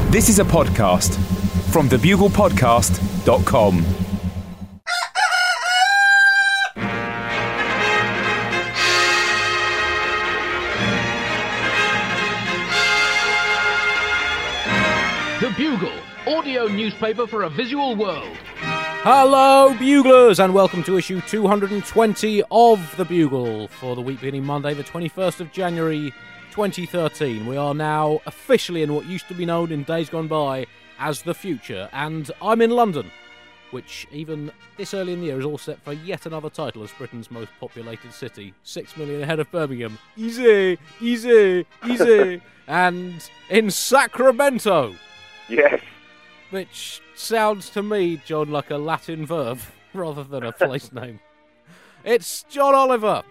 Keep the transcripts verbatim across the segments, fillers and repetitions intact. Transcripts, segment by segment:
This is a podcast from the bugle podcast dot com. The Bugle, audio newspaper for a visual world. Hello, Buglers, and welcome to issue two hundred twenty of The Bugle for the week beginning Monday, the twenty-first of January, twenty thirteen. We are now officially in what used to be known in days gone by as the future, and I'm in London, which even this early in the year is all set for yet another title as Britain's most populated city, six million ahead of Birmingham. Easy, easy, easy. And in Sacramento. Yes. Which sounds to me, John, like a Latin verb rather than a place name. It's John Oliver.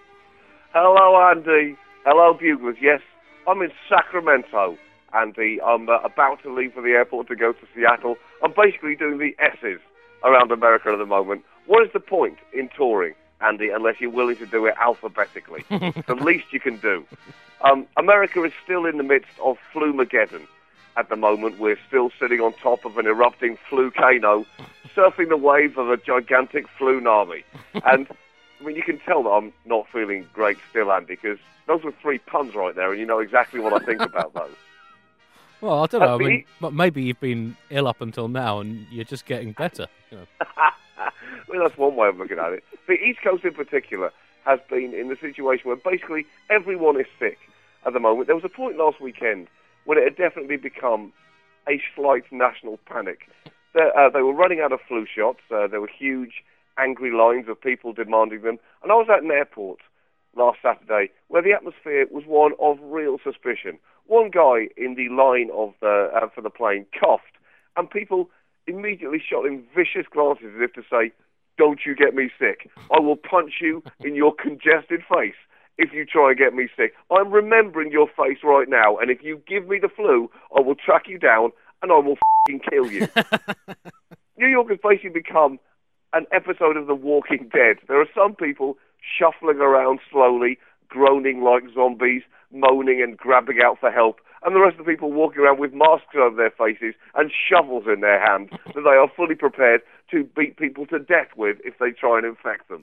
Hello, Andy. Hello, Buglers. Yes, I'm in Sacramento, Andy. I'm uh, about to leave for the airport to go to Seattle. I'm basically doing the S's around America at the moment. What is the point in touring, Andy, unless you're willing to do it alphabetically? It's the least you can do. Um, America is still in the midst of Flumageddon. At the moment, we're still sitting on top of an erupting flukano, surfing the wave of a gigantic flunami. And, I mean, you can tell that I'm not feeling great still, Andy, because those were three puns right there, and you know exactly what I think about those. Well, I don't know. Uh, I mean, but maybe you've been ill up until now, and you're just getting better. You know. Well, that's one way of looking at it. The East Coast in particular has been in the situation where basically everyone is sick at the moment. There was a point last weekend when it had definitely become a slight national panic. They, uh, they were running out of flu shots. Uh, there were huge, angry lines of people demanding them. And I was at an airport last Saturday where the atmosphere was one of real suspicion. One guy in the line of the, uh, for the plane coughed, and people immediately shot him vicious glances as if to say, "Don't you get me sick. I will punch you in your congested face if you try and get me sick. I'm remembering your face right now, and if you give me the flu, I will track you down and I will f***ing kill you." New York has basically become an episode of The Walking Dead. There are some people shuffling around slowly, groaning like zombies, moaning and grabbing out for help, and the rest of the people walking around with masks over their faces and shovels in their hands that they are fully prepared to beat people to death with if they try and infect them.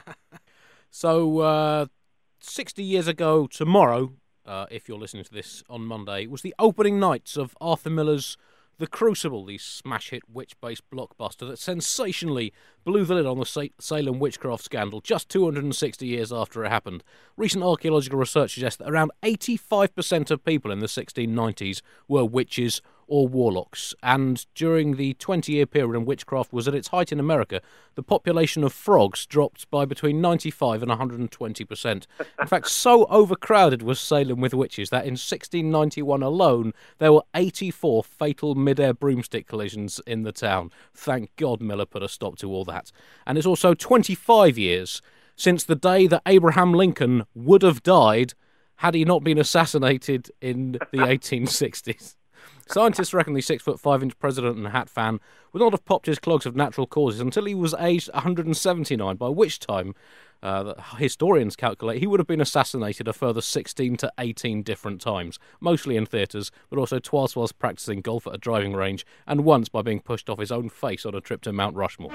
So, uh... sixty years ago tomorrow, uh, if you're listening to this on Monday, was the opening nights of Arthur Miller's The Crucible, the smash hit witch-based blockbuster that sensationally blew the lid on the Sa- Salem witchcraft scandal just two hundred sixty years after it happened. Recent archaeological research suggests that around eighty-five percent of people in the sixteen nineties were witches or warlocks, and during the twenty-year period when witchcraft was at its height in America, the population of frogs dropped by between ninety-five and one hundred twenty percent. In fact, so overcrowded was Salem with witches that in sixteen ninety-one alone, there were eighty-four fatal mid-air broomstick collisions in the town. Thank God Miller put a stop to all that. And it's also twenty-five years since the day that Abraham Lincoln would have died had he not been assassinated in the eighteen sixties. Scientists reckon the six-foot-five-inch president and hat fan would not have popped his clogs of natural causes until he was aged one hundred seventy-nine, by which time, uh, historians calculate, he would have been assassinated a further sixteen to eighteen different times, mostly in theatres, but also twice whilst practising golf at a driving range, and once by being pushed off his own face on a trip to Mount Rushmore.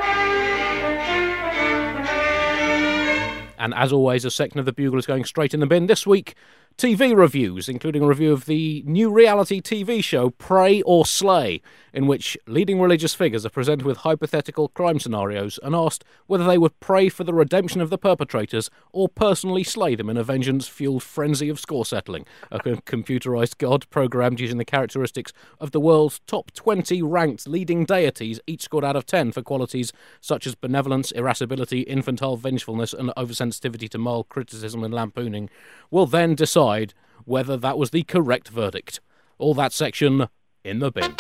And as always, a section of The Bugle is going straight in the bin. This week, T V reviews, including a review of the new reality T V show Pray or Slay, in which leading religious figures are presented with hypothetical crime scenarios and asked whether they would pray for the redemption of the perpetrators or personally slay them in a vengeance-fueled frenzy of score settling. A computerised god programmed using the characteristics of the world's top twenty ranked leading deities, each scored out of ten for qualities such as benevolence, irascibility, infantile vengefulness, and oversensitivity to mild criticism and lampooning, will then decide whether that was the correct verdict. All that section in the bin.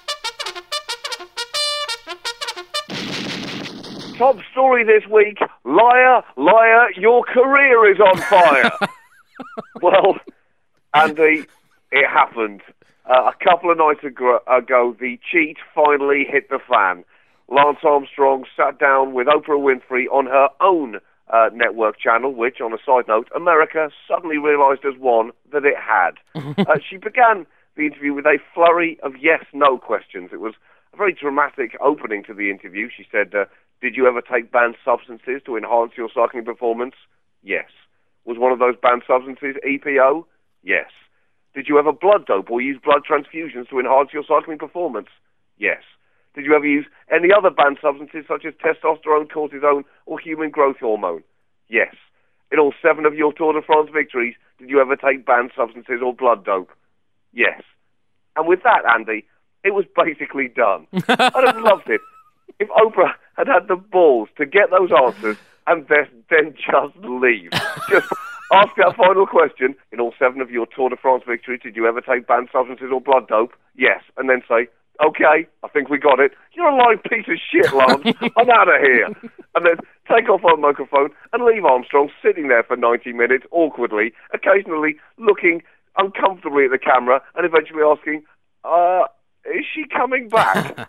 Top story this week: liar, liar, your career is on fire. Well, Andy, it happened. Uh, a couple of nights ago, ago, the cheat finally hit the fan. Lance Armstrong sat down with Oprah Winfrey on her own Uh, network channel, which, on a side note, America suddenly realised as one that it had. uh, she began the interview with a flurry of yes-no questions. It was a very dramatic opening to the interview. She said, uh, did you ever take banned substances to enhance your cycling performance? Yes. Was one of those banned substances E P O? Yes. Did you ever blood dope or use blood transfusions to enhance your cycling performance? Yes. Did you ever use any other banned substances such as testosterone, cortisone, or human growth hormone? Yes. In all seven of your Tour de France victories, did you ever take banned substances or blood dope? Yes. And with that, Andy, it was basically done. I'd have loved it if Oprah had had the balls to get those answers and then, then just leave. Just ask that final question. In all seven of your Tour de France victories, did you ever take banned substances or blood dope? Yes. And then say, okay, I think we got it. You're a lying piece of shit, Lance. I'm out of here. And then take off our microphone and leave Armstrong sitting there for ninety minutes, awkwardly, occasionally looking uncomfortably at the camera and eventually asking, uh, is she coming back?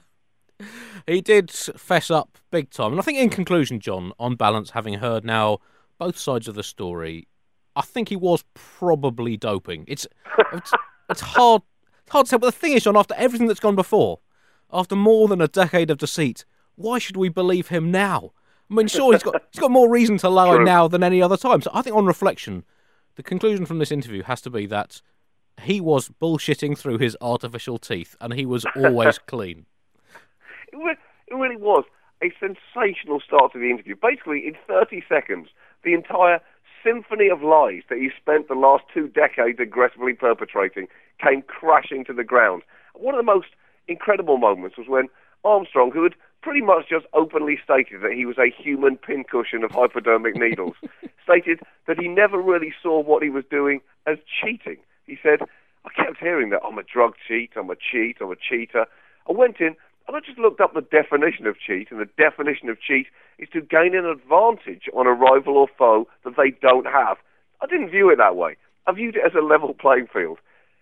He did fess up big time. And I think in conclusion, John, on balance, having heard now both sides of the story, I think he was probably doping. It's it's, it's hard hard to tell. But the thing is, John, after everything that's gone before, after more than a decade of deceit, why should we believe him now? I mean, sure, he's got he's got more reason to lie True. now than any other time. So I think on reflection, the conclusion from this interview has to be that he was bullshitting through his artificial teeth, and he was always clean. It, re- it really was a sensational start to the interview. Basically, in thirty seconds, the entire symphony of lies that he spent the last two decades aggressively perpetrating came crashing to the ground. One of the most incredible moments was when Armstrong, who had pretty much just openly stated that he was a human pincushion of hypodermic needles, stated that he never really saw what he was doing as cheating. He said, I kept hearing that I'm a drug cheat, I'm a cheat, I'm a cheater. I went in and I just looked up the definition of cheat, and the definition of cheat is to gain an advantage on a rival or foe that they don't have. I didn't view it that way. I viewed it as a level playing field.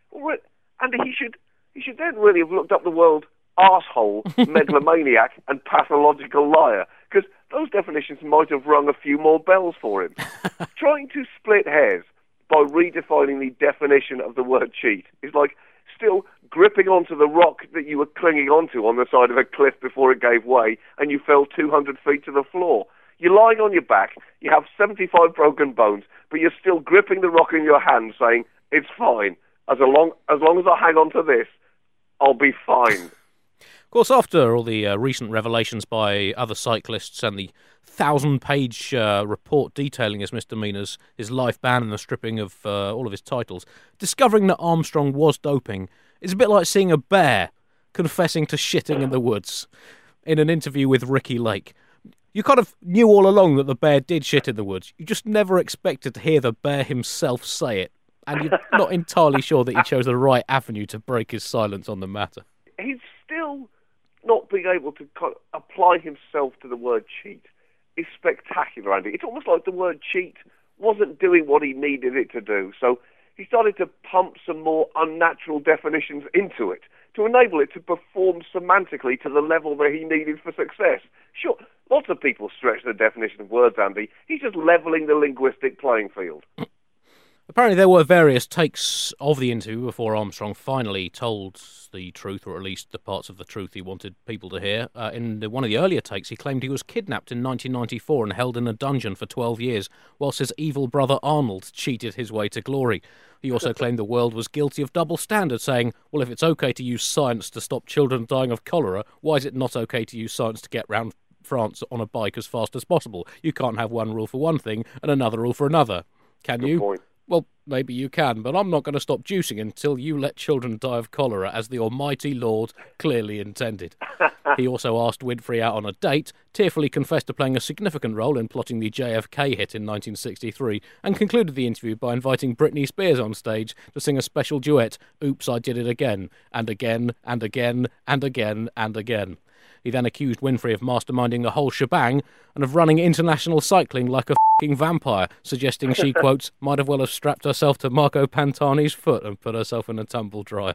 And he should he should then really have looked up the word arsehole, megalomaniac, and pathological liar, because those definitions might have rung a few more bells for him. Trying to split hairs by redefining the definition of the word cheat is like still gripping onto the rock that you were clinging onto on the side of a cliff before it gave way and you fell two hundred feet to the floor. You're lying on your back, you have seventy-five broken bones, but you're still gripping the rock in your hand saying, it's fine. As long as, long as I hang on to this, I'll be fine. Of course, after all the uh, recent revelations by other cyclists and the thousand-page uh, report detailing his misdemeanours, his life ban and the stripping of uh, all of his titles, discovering that Armstrong was doping is a bit like seeing a bear confessing to shitting in the woods in an interview with Ricky Lake. You kind of knew all along that the bear did shit in the woods. You just never expected to hear the bear himself say it, and you're not entirely sure that he chose the right avenue to break his silence on the matter. He's still not being able to kind of apply himself to the word cheat is spectacular, Andy. It's almost like the word cheat wasn't doing what he needed it to do. So he started to pump some more unnatural definitions into it to enable it to perform semantically to the level that he needed for success. Sure, lots of people stretch the definition of words, Andy. He's just levelling the linguistic playing field. Apparently there were various takes of the interview before Armstrong finally told the truth, or at least the parts of the truth he wanted people to hear. Uh, in the, one of the earlier takes, he claimed he was kidnapped in nineteen ninety-four and held in a dungeon for twelve years, whilst his evil brother Arnold cheated his way to glory. He also claimed the world was guilty of double standard, saying, well, if it's okay to use science to stop children dying of cholera, why is it not okay to use science to get round France on a bike as fast as possible? You can't have one rule for one thing and another rule for another. Can Good you? Point. Well, maybe you can, but I'm not going to stop juicing until you let children die of cholera, as the almighty Lord clearly intended. He also asked Winfrey out on a date, tearfully confessed to playing a significant role in plotting the J F K hit in nineteen sixty-three, and concluded the interview by inviting Britney Spears on stage to sing a special duet, Oops, I Did It Again, and again, and again, and again, and again. He then accused Winfrey of masterminding the whole shebang and of running international cycling like a f***ing vampire, suggesting she, quotes, might have well have strapped herself to Marco Pantani's foot and put herself in a tumble dryer.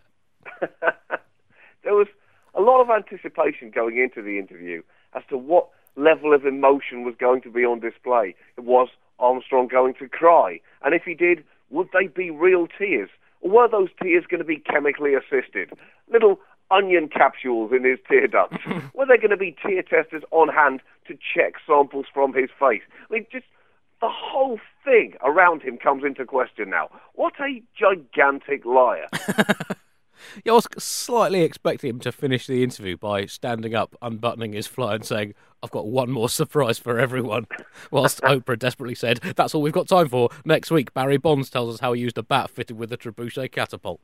There was a lot of anticipation going into the interview as to what level of emotion was going to be on display. Was Armstrong going to cry? And if he did, would they be real tears? Or were those tears going to be chemically assisted? Little onion capsules in his tear ducts? Were there going to be tear testers on hand to check samples from his face? I mean, just the whole thing around him comes into question now. What a gigantic liar. Yeah, I was slightly expecting him to finish the interview by standing up, unbuttoning his fly and saying, "I've got one more surprise for everyone," whilst Oprah desperately said, "That's all we've got time for. Next week, Barry Bonds tells us how he used a bat fitted with a trebuchet catapult."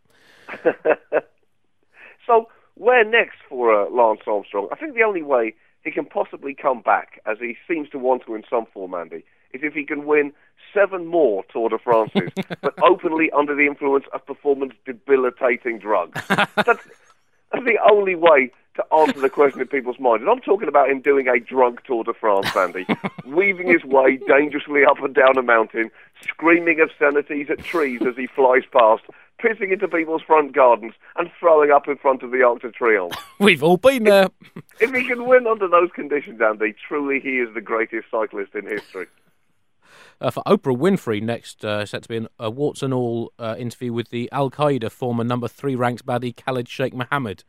So, where next for uh, Lance Armstrong? I think the only way he can possibly come back, as he seems to want to in some form, Andy, is if he can win seven more Tour de France's, but openly under the influence of performance-debilitating drugs. That's, that's the only way to answer the question in people's minds. And I'm talking about him doing a drunk Tour de France, Andy, weaving his way dangerously up and down a mountain, screaming obscenities at trees as he flies past, pissing into people's front gardens, and throwing up in front of the Arc de Triomphe. We've all been there. If he can win under those conditions, Andy, truly he is the greatest cyclist in history. Uh, for Oprah Winfrey, next uh, set to be an, a warts and all uh, interview with the Al-Qaeda former number three ranked baddie Khalid Sheikh Mohammed.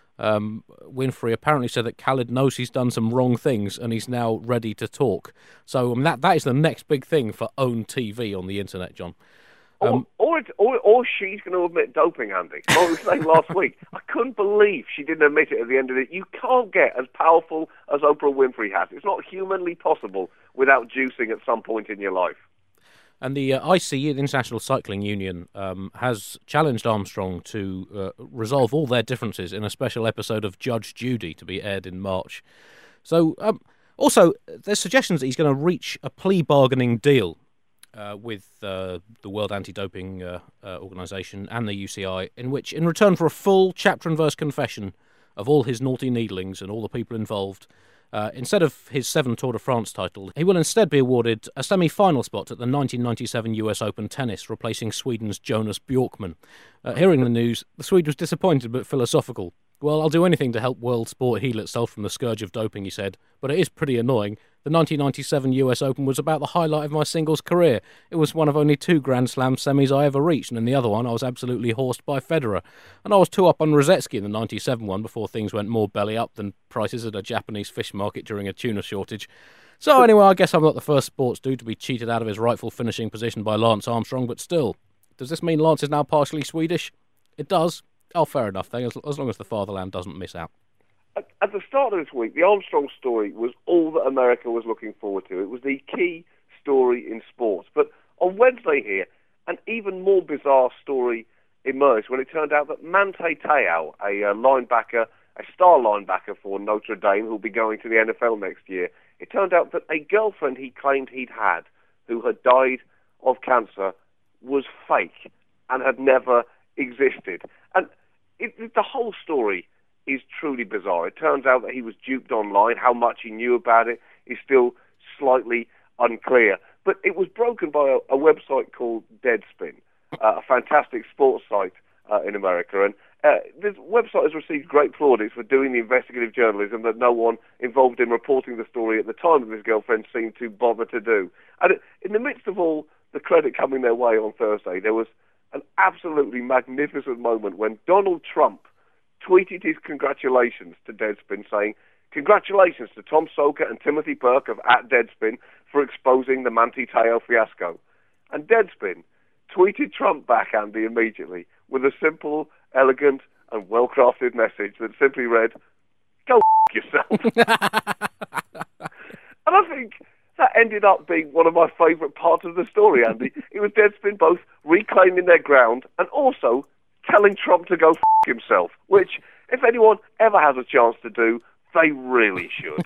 Um, Winfrey apparently said that Khalid knows he's done some wrong things and he's now ready to talk. So um, that that is the next big thing for OWN T V on the internet, John. Um, or, or, it, or or she's going to admit doping, Andy. Like I was saying last week, I couldn't believe she didn't admit it at the end of it. You can't get as powerful as Oprah Winfrey has. It's not humanly possible without juicing at some point in your life. And the uh, I C U, the International Cycling Union, um, has challenged Armstrong to uh, resolve all their differences in a special episode of Judge Judy to be aired in March. So, um, also, there's suggestions that he's going to reach a plea bargaining deal uh, with uh, the World Anti-Doping uh, uh, Organisation and the U C I, in which, in return for a full chapter and verse confession of all his naughty needlings and all the people involved, Uh, instead of his seven Tour de France title, he will instead be awarded a semi-final spot at the nineteen ninety-seven U S Open tennis, replacing Sweden's Jonas Bjorkman. Uh, hearing the news, the Swede was disappointed but philosophical. "Well, I'll do anything to help world sport heal itself from the scourge of doping," he said, "but it is pretty annoying. The nineteen ninety-seven U S Open was about the highlight of my singles career. It was one of only two Grand Slam semis I ever reached, and in the other one I was absolutely horsed by Federer. And I was two up on Rosetsky in the ninety-seven one before things went more belly up than prices at a Japanese fish market during a tuna shortage. So anyway, I guess I'm not the first sports dude to be cheated out of his rightful finishing position by Lance Armstrong, but still, does this mean Lance is now partially Swedish? It does. Oh, fair enough then, as, as long as the fatherland doesn't miss out." At, at the start of this week, the Armstrong story was all that America was looking forward to. It was the key story in sports. But on Wednesday here, an even more bizarre story emerged when it turned out that Manti Te'o, a uh, linebacker, a star linebacker for Notre Dame, who'll be going to the N F L next year, it turned out that a girlfriend he claimed he'd had, who had died of cancer, was fake and had never existed. And it, it, the whole story is truly bizarre. It turns out that he was duped online. How much he knew about it is still slightly unclear. But it was broken by a, a website called Deadspin, uh, a fantastic sports site uh, in America. And uh, this website has received great plaudits for doing the investigative journalism that no one involved in reporting the story at the time of his girlfriend seemed to bother to do. And in the midst of all the credit coming their way on Thursday, there was an absolutely magnificent moment when Donald Trump tweeted his congratulations to Deadspin, saying, "Congratulations to Tom Soker and Timothy Burke of at Deadspin for exposing the Manti Te'o fiasco." And Deadspin tweeted Trump back, Andy, immediately with a simple, elegant, and well-crafted message that simply read, "Go f*** yourself." And I think that ended up being one of my favourite parts of the story, Andy. It was Deadspin both reclaiming their ground and also telling Trump to go f*** himself, which, if anyone ever has a chance to do, they really should.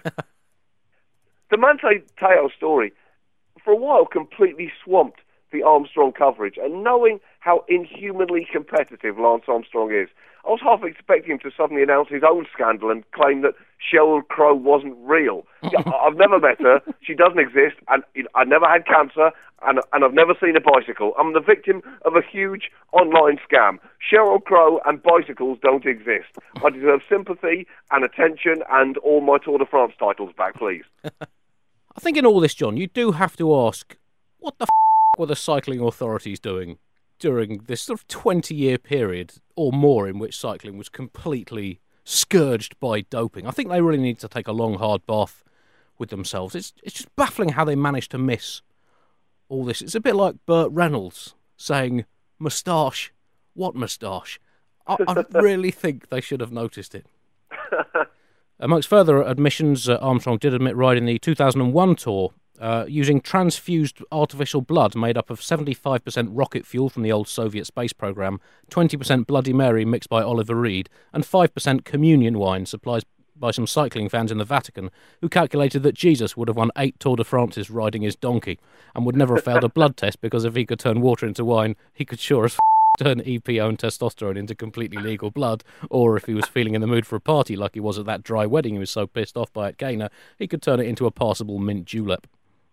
The Manti Te'o story, for a while, completely swamped the Armstrong coverage, and knowing how inhumanly competitive Lance Armstrong is, I was half expecting him to suddenly announce his own scandal and claim that Sheryl Crow wasn't real. I've never met her, she doesn't exist, and I never had cancer, and, and I've never seen a bicycle. I'm the victim of a huge online scam. Sheryl Crow and bicycles don't exist. I deserve sympathy and attention and all my Tour de France titles back, please. I think in all this, John, you do have to ask, what the f*** were the cycling authorities doing? during this sort of twenty-year period or more in which cycling was completely scourged by doping. I think they really need to take a long, hard bath with themselves. It's it's just baffling how they managed to miss all this. It's a bit like Burt Reynolds saying, "Moustache, what moustache?" I, I really think they should have noticed it. Amongst further admissions, uh, Armstrong did admit riding the two thousand one Tour uh, using transfused artificial blood made up of seventy-five percent rocket fuel from the old Soviet space program, twenty percent Bloody Mary mixed by Oliver Reed, and five percent communion wine supplied by some cycling fans in the Vatican, who calculated that Jesus would have won eight Tour de France's riding his donkey and would never have failed a blood test because if he could turn water into wine, he could sure as f- turn E P O and testosterone into completely legal blood, or if he was feeling in the mood for a party like he was at that dry wedding he was so pissed off by at Cana, he could turn it into a passable mint julep.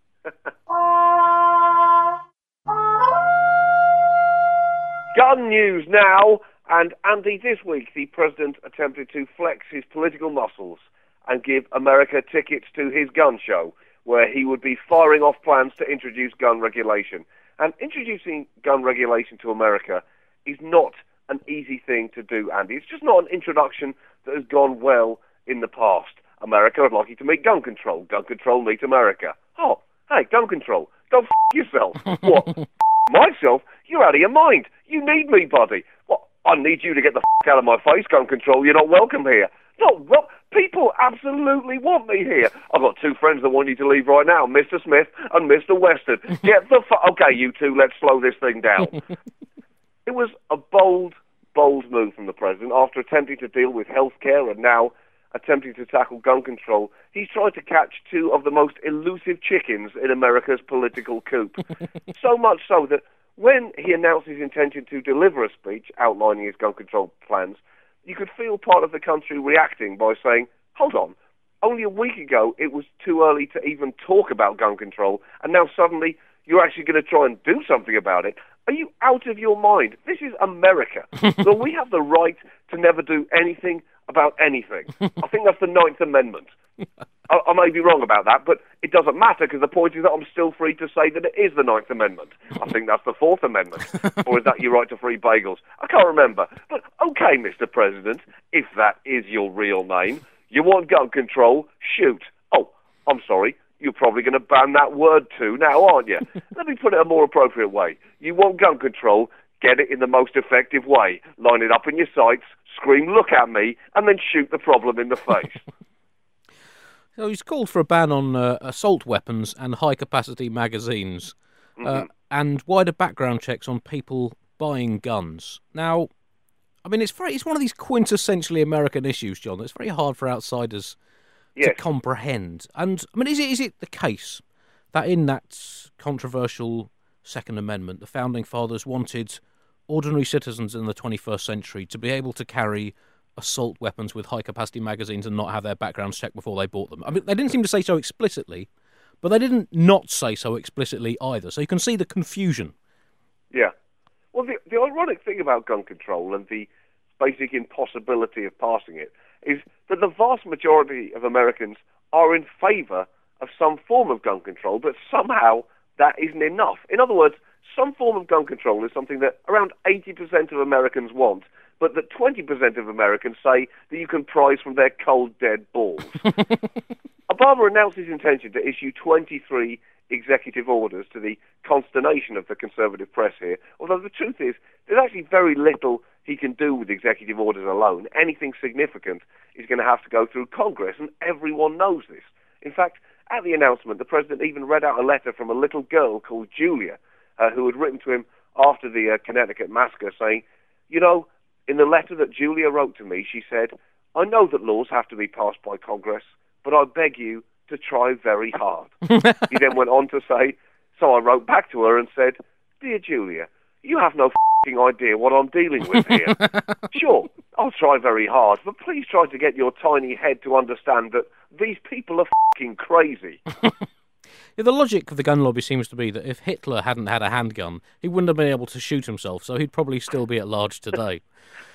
Gun news now. And Andy, this week the president attempted to flex his political muscles and give America tickets to his gun show, where he would be firing off plans to introduce gun regulation. And introducing gun regulation to America is not an easy thing to do, Andy. It's just not an introduction that has gone well in the past. America would like you to make gun control. Gun control meet America. Oh, hey, gun control. Go f*** yourself. What? F- myself? You're out of your mind. You need me, buddy. What? I need you to get the f*** out of my face, gun control. You're not welcome here. Not well. People absolutely want me here. I've got two friends that want you to leave right now, Mister Smith and Mister Weston. Get the f***. Okay, you two, let's slow this thing down. It was a bold, bold move from the president after attempting to deal with healthcare and now attempting to tackle gun control. He's tried to catch two of the most elusive chickens in America's political coop. So much so that when he announced his intention to deliver a speech outlining his gun control plans, you could feel part of the country reacting by saying, hold on, only a week ago it was too early to even talk about gun control, and now suddenly you're actually going to try and do something about it. Are you out of your mind? This is America. So we have the right to never do anything about anything. I think that's the Ninth Amendment. I, I may be wrong about that, but it doesn't matter because the point is that I'm still free to say that it is the Ninth Amendment. I think that's the Fourth Amendment. Or is that your right to free bagels? I can't remember. But okay, Mister President, if that is your real name, you want gun control, shoot. Oh, I'm sorry. You're probably going to ban that word too now, aren't you? Let me put it a more appropriate way. You want gun control, get it in the most effective way. Line it up in your sights, scream, look at me, and then shoot the problem in the face. So he's called for a ban on uh, assault weapons and high-capacity magazines, mm-hmm. uh, and wider background checks on people buying guns. Now, I mean, it's very, it's one of these quintessentially American issues, John, that's very hard for outsiders yes. to comprehend. And, I mean, is it is it the case that in that controversial Second Amendment, the Founding Fathers wanted ordinary citizens in the twenty-first century to be able to carry assault weapons with high-capacity magazines and not have their backgrounds checked before they bought them? I mean, they didn't seem to say so explicitly, but they didn't not say so explicitly either. So you can see the confusion. Yeah. Well, the, the ironic thing about gun control and the basic impossibility of passing it is that the vast majority of Americans are in favour of some form of gun control, but somehow that isn't enough. In other words, some form of gun control is something that around eighty percent of Americans want, but that twenty percent of Americans say that you can prize from their cold, dead balls. Obama announced his intention to issue twenty-three executive orders to the consternation of the conservative press here, although the truth is there's actually very little he can do with executive orders alone. Anything significant is going to have to go through Congress, and everyone knows this. In fact, at the announcement, the president even read out a letter from a little girl called Julia, uh, who had written to him after the uh, Connecticut massacre, saying, you know, in the letter that Julia wrote to me, she said, I know that laws have to be passed by Congress, but I beg you to try very hard. He then went on to say, so I wrote back to her and said, Dear Julia, you have no f***ing idea what I'm dealing with here. Sure, I'll try very hard, but please try to get your tiny head to understand that these people are f***ing crazy. Yeah, the logic of the gun lobby seems to be that if Hitler hadn't had a handgun, he wouldn't have been able to shoot himself, so he'd probably still be at large today.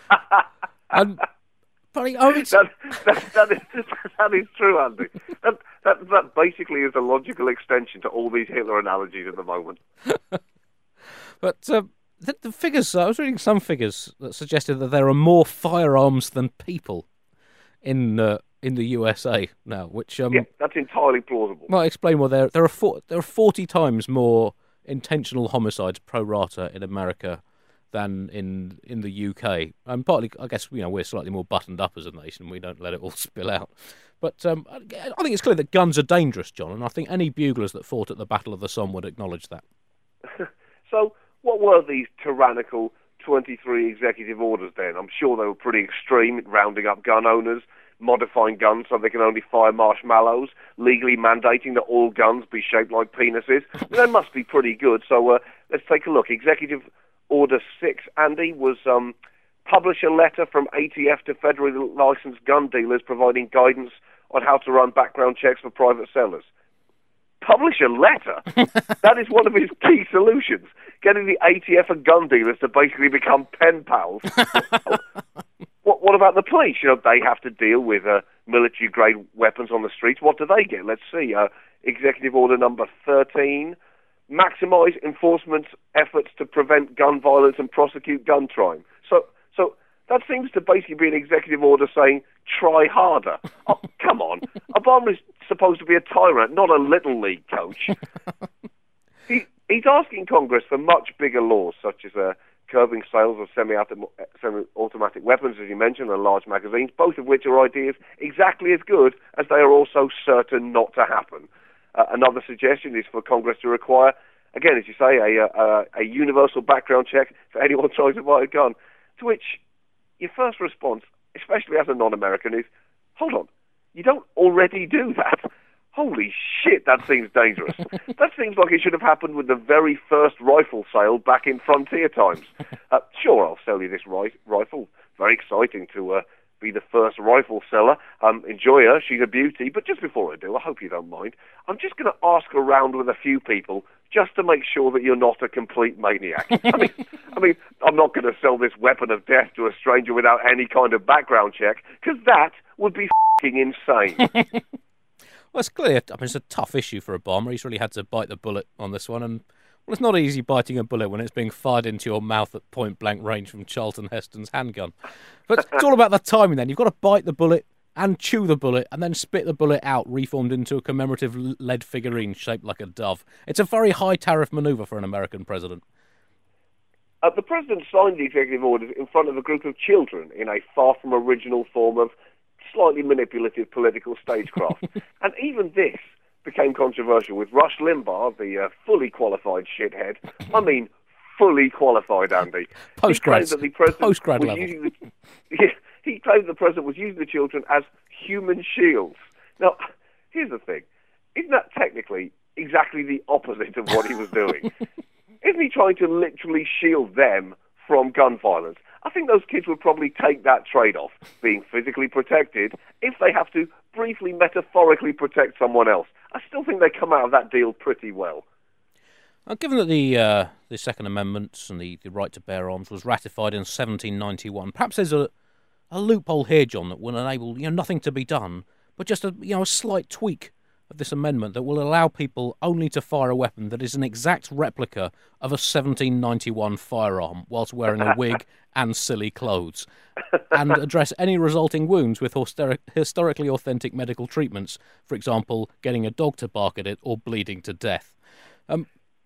and, but, oh, it's... that, that, that, is, that is true, Andy. That, that, that basically is a logical extension to all these Hitler analogies at the moment. But, um, the, the figures, I was reading some figures that suggested that there are more firearms than people in uh, in the U S A now, which um, yeah, that's entirely plausible. Well, explain why there there are four, there are forty times more intentional homicides pro rata in America than in in the U K. And partly, I guess, you know, we're slightly more buttoned up as a nation. We don't let it all spill out. But um, I think it's clear that guns are dangerous, John, and I think any buglers that fought at the Battle of the Somme would acknowledge that. So, what were these tyrannical twenty-three executive orders then? I'm sure they were pretty extreme, rounding up gun owners, modifying guns so they can only fire marshmallows, legally mandating that all guns be shaped like penises. They must be pretty good. So uh, let's take a look. Executive Order six, Andy, was um, publish a letter from A T F to federally licensed gun dealers providing guidance on how to run background checks for private sellers. Publish a letter? That is one of his key solutions. Getting the A T F and gun dealers to basically become pen pals. What, what about the police? You know, they have to deal with uh, military-grade weapons on the streets. What do they get? Let's see. Uh, Executive Order number thirteen, maximise enforcement efforts to prevent gun violence and prosecute gun crime. So, so that seems to basically be an executive order saying, try harder. Oh, come on. Obama is supposed to be a tyrant, not a little league coach. he, he's asking Congress for much bigger laws, such as uh, curbing sales of semi-automatic weapons, as you mentioned, and large magazines, both of which are ideas exactly as good as they are also certain not to happen. Uh, another suggestion is for Congress to require, again, as you say, a, a, a universal background check for anyone trying to buy a gun, to which your first response, especially as a non-American, is, hold on, you don't already do that? Holy shit, that seems dangerous. That seems like it should have happened with the very first rifle sale back in frontier times. Uh, sure, I'll sell you this ri- rifle. Very exciting to uh, be the first rifle seller. Um, enjoy her, she's a beauty. But just before I do, I hope you don't mind, I'm just going to ask around with a few people just to make sure that you're not a complete maniac. I mean, I mean, I'm not going to sell this weapon of death to a stranger without any kind of background check, because that would be f***ing insane. Well, it's clear. I mean, it's a tough issue for Obama. He's really had to bite the bullet on this one. And, well, it's not easy biting a bullet when it's being fired into your mouth at point-blank range from Charlton Heston's handgun. But it's all about the timing then. You've got to bite the bullet and chew the bullet and then spit the bullet out, reformed into a commemorative lead figurine shaped like a dove. It's a very high-tariff manoeuvre for an American president. Uh, the president signed the executive orders in front of a group of children in a far-from-original form of slightly manipulative political stagecraft. And even this became controversial with Rush Limbaugh, the uh, fully qualified shithead. I mean, fully qualified, Andy. Postgrad. Postgrad level. The, yeah, he claimed the president was using the children as human shields. Now, here's the thing. Isn't that technically exactly the opposite of what he was doing? Isn't he trying to literally shield them from gun violence? I think those kids would probably take that trade-off, being physically protected, if they have to briefly metaphorically protect someone else. I still think they come out of that deal pretty well. Now, given that the uh, the Second Amendment and the, the right to bear arms was ratified in seventeen ninety-one, perhaps there's a, a loophole here, John, that will enable, you know, nothing to be done, but just a, you know, a slight tweak of this amendment that will allow people only to fire a weapon that is an exact replica of a seventeen ninety-one firearm whilst wearing a wig and silly clothes, and address any resulting wounds with histori- historically authentic medical treatments, for example, getting a dog to bark at it or bleeding to death. Um,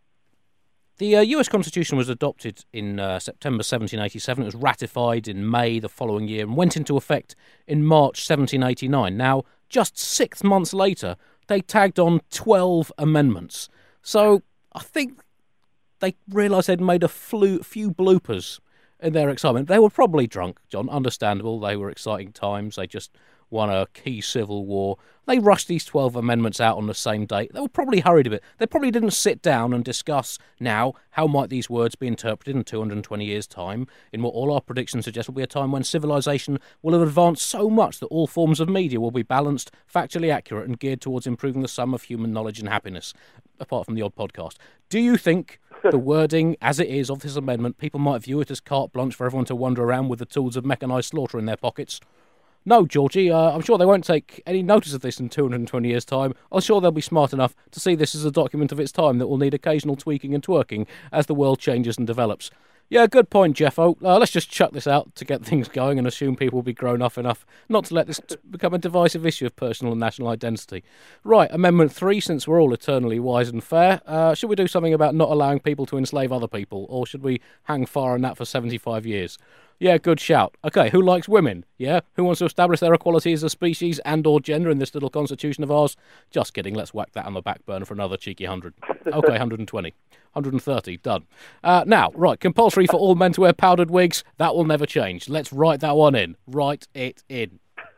the uh, U S Constitution was adopted in uh, September seventeen eighty-seven. It was ratified in May the following year and went into effect in March seventeen eighty-nine. Now, just six months later, they tagged on twelve amendments. So I think they realised they'd made a flu- few bloopers in their excitement. They were probably drunk, John, understandable. They were exciting times. They just won a key civil war. They rushed these twelve amendments out on the same date. They were probably hurried a bit. They probably didn't sit down and discuss now how might these words be interpreted in two hundred twenty years' time, in what all our predictions suggest will be a time when civilization will have advanced so much that all forms of media will be balanced, factually accurate, and geared towards improving the sum of human knowledge and happiness, apart from the odd podcast. Do you think the wording, as it is, of this amendment, people might view it as carte blanche for everyone to wander around with the tools of mechanised slaughter in their pockets? No, Georgie, uh, I'm sure they won't take any notice of this in two hundred twenty years' time. I'm sure they'll be smart enough to see this as a document of its time that will need occasional tweaking and twerking as the world changes and develops. Yeah, good point, Jeffo. Uh, let's just chuck this out to get things going and assume people will be grown up enough not to let this t- become a divisive issue of personal and national identity. Right, Amendment three, since we're all eternally wise and fair, uh, should we do something about not allowing people to enslave other people, or should we hang fire on that for seventy-five years? Yeah, good shout. Okay, who likes women? Yeah, who wants to establish their equality as a species and or gender in this little constitution of ours? Just kidding, let's whack that on the back burner for another cheeky hundred. Okay, one hundred twenty. one hundred thirty, done. Uh, now, right, compulsory for all men to wear powdered wigs. That will never change. Let's write that one in. Write it in.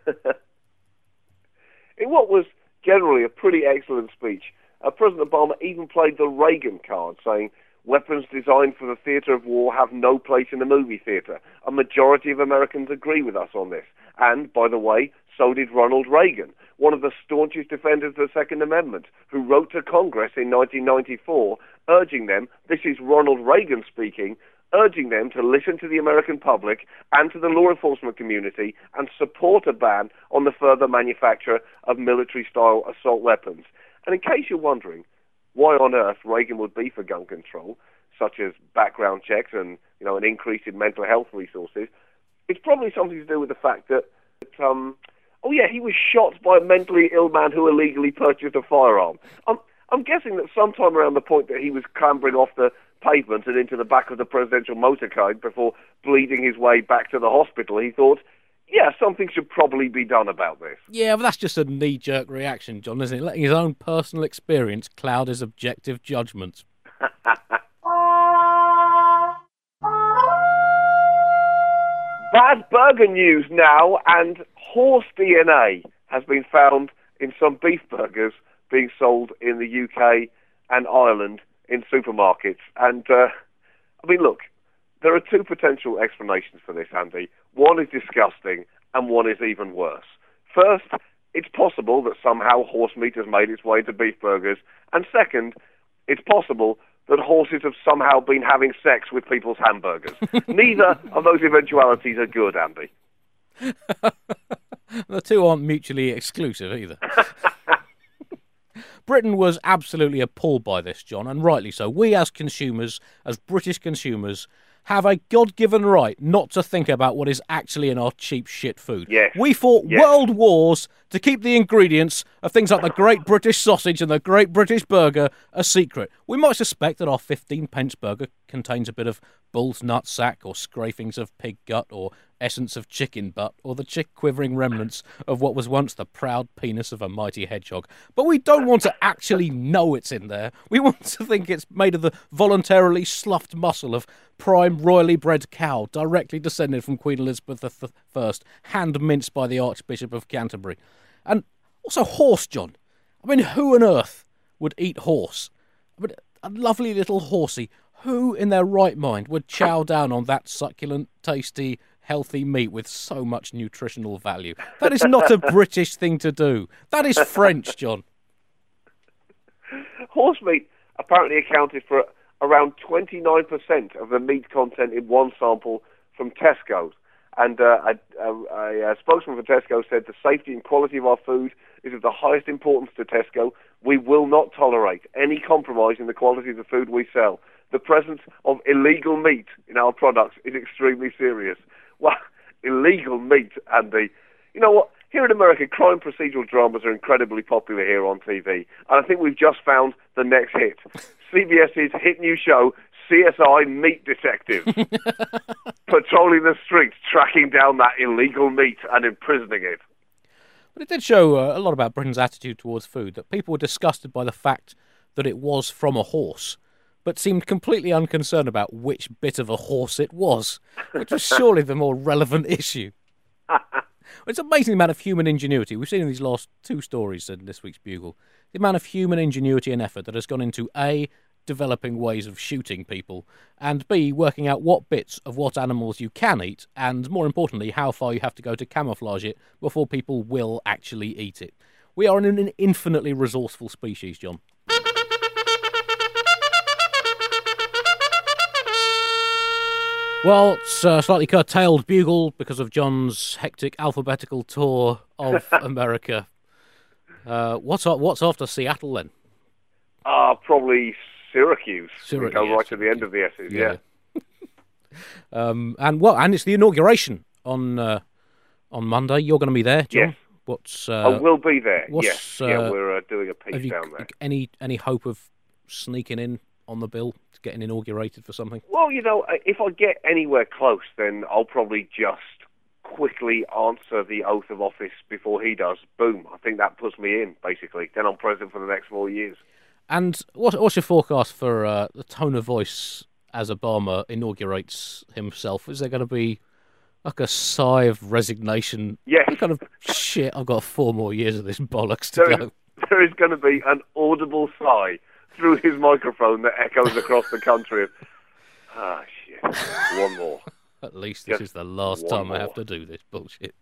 In what was generally a pretty excellent speech, uh, President Obama even played the Reagan card, saying, "Weapons designed for the theatre of war have no place in the movie theatre. A majority of Americans agree with us on this. And, by the way, so did Ronald Reagan, one of the staunchest defenders of the Second Amendment, who wrote to Congress in nineteen ninety-four, urging them, this is Ronald Reagan speaking, urging them to listen to the American public and to the law enforcement community and support a ban on the further manufacture of military-style assault weapons." And in case you're wondering why on earth Reagan would be for gun control, such as background checks and, you know, an increase in mental health resources, it's probably something to do with the fact that, that um, oh yeah, he was shot by a mentally ill man who illegally purchased a firearm. I'm, I'm guessing that sometime around the point that he was clambering off the pavement and into the back of the presidential motorcade before bleeding his way back to the hospital, he thought, yeah, something should probably be done about this. Yeah, but that's just a knee-jerk reaction, John, isn't it? Letting his own personal experience cloud his objective judgment. Bad burger news now, and horse D N A has been found in some beef burgers being sold in the U K and Ireland in supermarkets. And, uh, I mean, look, there are two potential explanations for this, Andy. One is disgusting, and one is even worse. First, it's possible that somehow horse meat has made its way into beef burgers. And second, it's possible that horses have somehow been having sex with people's hamburgers. Neither of those eventualities are good, Andy. The two aren't mutually exclusive either. Britain was absolutely appalled by this, John, and rightly so. We as consumers, as British consumers, have a God-given right not to think about what is actually in our cheap shit food. Yes. We fought yes. world wars to keep the ingredients of things like the Great British Sausage and the Great British Burger a secret. We might suspect that our fifteen pence burger contains a bit of bull's nut sack or scrapings of pig gut or essence of chicken butt or the chick quivering remnants of what was once the proud penis of a mighty hedgehog. But we don't want to actually know it's in there. We want to think it's made of the voluntarily sloughed muscle of prime royally bred cow directly descended from Queen Elizabeth the First, hand-minced by the Archbishop of Canterbury. And also horse, John. I mean, who on earth would eat horse? I mean, a lovely little horsey. Who in their right mind would chow down on that succulent, tasty, healthy meat with so much nutritional value? That is not a British thing to do. That is French, John. Horse meat apparently accounted for around twenty-nine percent of the meat content in one sample from Tesco's. And uh, a, a, a spokesman for Tesco said the safety and quality of our food is of the highest importance to Tesco. We will not tolerate any compromise in the quality of the food we sell. The presence of illegal meat in our products is extremely serious. Well, illegal meat, Andy. You know what? Here in America, crime procedural dramas are incredibly popular here on T V. And I think we've just found the next hit. CBS's hit new show, C S I Meat Detective. Patrolling the streets, tracking down that illegal meat and imprisoning it. But it did show uh, a lot about Britain's attitude towards food, that people were disgusted by the fact that it was from a horse, but seemed completely unconcerned about which bit of a horse it was, which was surely the more relevant issue. It's amazing the amount of human ingenuity we've seen in these last two stories in this week's Bugle. The amount of human ingenuity and effort that has gone into A, developing ways of shooting people, and B, working out what bits of what animals you can eat, and more importantly, how far you have to go to camouflage it before people will actually eat it. We are an infinitely resourceful species, John. Well, it's a slightly curtailed Bugle because of John's hectic alphabetical tour of America. Uh, what's what's after Seattle then? Ah, uh, probably Syracuse. Syracuse. We go right to the end of the S's, yeah. um, and well, and it's the inauguration on uh, on Monday. You're going to be there, John. Yes. What's I uh, will be there. what's, Yes. uh, yeah, we're uh, doing a have piece you down there. any any hope of sneaking in on the bill, getting inaugurated for something? Well, you know, if I get anywhere close, then I'll probably just quickly answer the oath of office before he does. Boom. I think that puts me in, basically. Then I'm president for the next four years. And what, what's your forecast for uh, the tone of voice as Obama inaugurates himself? Is there going to be like a sigh of resignation? Yes. Kind of, shit, I've got four more years of this bollocks to There go. is, there is going to be an audible sigh through his microphone that echoes across the country. Ah, shit. One more. At least this Just is the last one time I more. have to do this bullshit.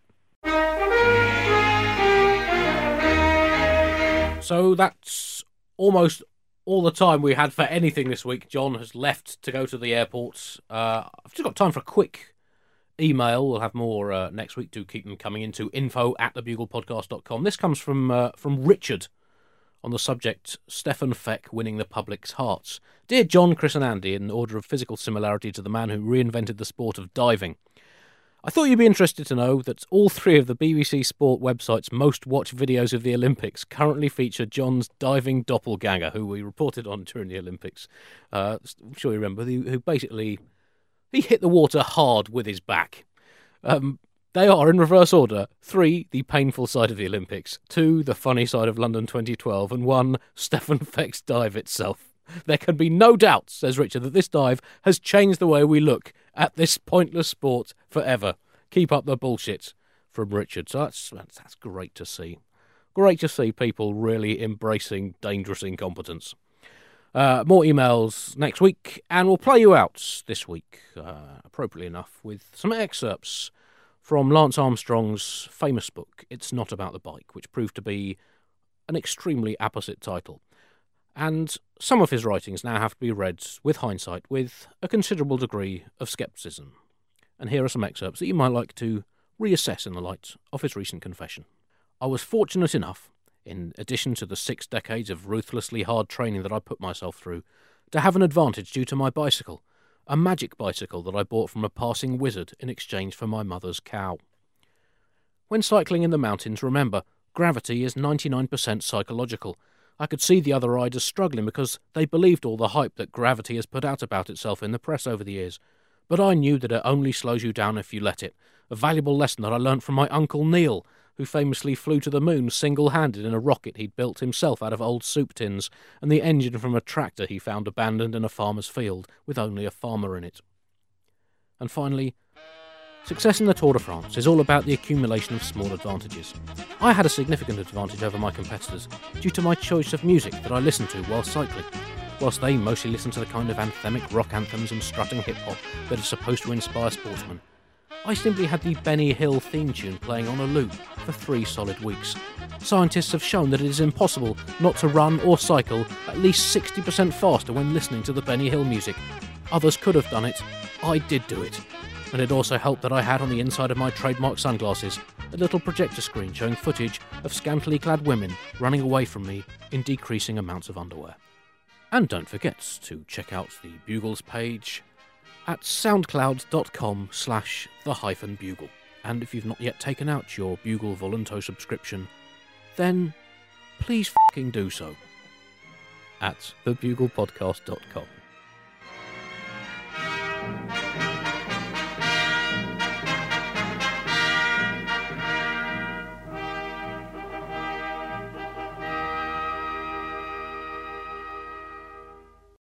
So that's almost all the time we had for anything this week. John has left to go to the airport. Uh, I've just got time for a quick email. We'll have more uh, next week. Do keep them coming into info at the bugle podcast dot com. This comes from uh, from Richard on the subject, Stefan Feck winning the public's hearts. Dear John, Chris and Andy, in order of physical similarity to the man who reinvented the sport of diving, I thought you'd be interested to know that all three of the B B C Sport website's most watched videos of the Olympics currently feature John's diving doppelganger, who we reported on during the Olympics. Uh, I'm sure you remember, who, who basically he hit the water hard with his back. Um, they are, in reverse order, three, the painful side of the Olympics, two, the funny side of London twenty twelve, and one, Stefan Feck's dive itself. There can be no doubt, says Richard, that this dive has changed the way we look at this pointless sport forever. Keep up the bullshit, from Richard. So that's, that's great to see. Great to see people really embracing dangerous incompetence. Uh, more emails next week, and we'll play you out this week, uh, appropriately enough, with some excerpts from Lance Armstrong's famous book, It's Not About the Bike, which proved to be an extremely apposite title. And some of his writings now have to be read with hindsight, with a considerable degree of scepticism. And here are some excerpts that you might like to reassess in the light of his recent confession. I was fortunate enough, in addition to the six decades of ruthlessly hard training that I put myself through, to have an advantage due to my bicycle, a magic bicycle that I bought from a passing wizard in exchange for my mother's cow. When cycling in the mountains, remember, gravity is ninety-nine percent psychological. I could see the other riders struggling because they believed all the hype that gravity has put out about itself in the press over the years. But I knew that it only slows you down if you let it, a valuable lesson that I learnt from my Uncle Neil, who famously flew to the moon single-handed in a rocket he'd built himself out of old soup tins and the engine from a tractor he found abandoned in a farmer's field with only a farmer in it. And finally, success in the Tour de France is all about the accumulation of small advantages. I had a significant advantage over my competitors due to my choice of music that I listened to while cycling, whilst they mostly listen to the kind of anthemic rock anthems and strutting hip-hop that are supposed to inspire sportsmen. I simply had the Benny Hill theme tune playing on a loop for three solid weeks. Scientists have shown that it is impossible not to run or cycle at least sixty percent faster when listening to the Benny Hill music. Others could have done it. I did do it. And it also helped that I had on the inside of my trademark sunglasses a little projector screen showing footage of scantily clad women running away from me in decreasing amounts of underwear. And don't forget to check out the Bugles page at soundcloud.com slash the hyphen bugle. And if you've not yet taken out your Bugle Volunto subscription, then please fucking do so at the bugle podcast dot com.